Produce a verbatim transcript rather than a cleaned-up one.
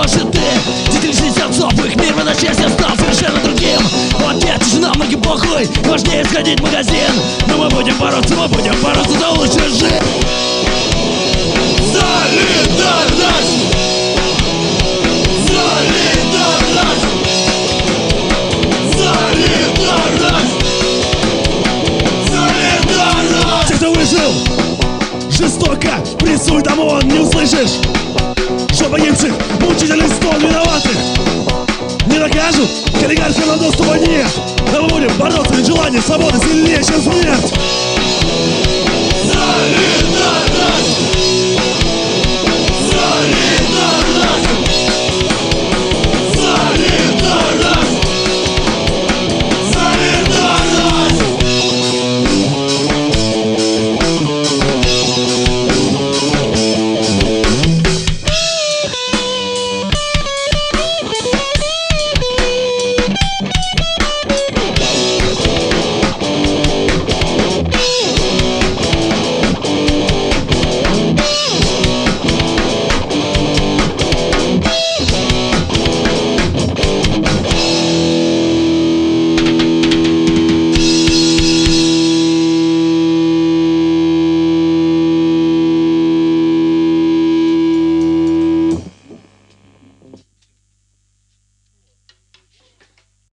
может ты. Дети лишились отцов, их мир в одночасье стал совершенно другим. У отец и жена, многим похуй, важнее сходить в магазин. Но мы будем бороться, мы будем бороться за лучшую жизнь. Солидарность! Солидарность! Солидарность! Солидарность! Те, кто выжил, жестоко прессует ОМОН, не услышишь? Что погибших, мучительный стон виноватых не накажут, к олигархам нам доступа нет. Но мы будем бороться, ведь желание свободы сильнее, чем смерть.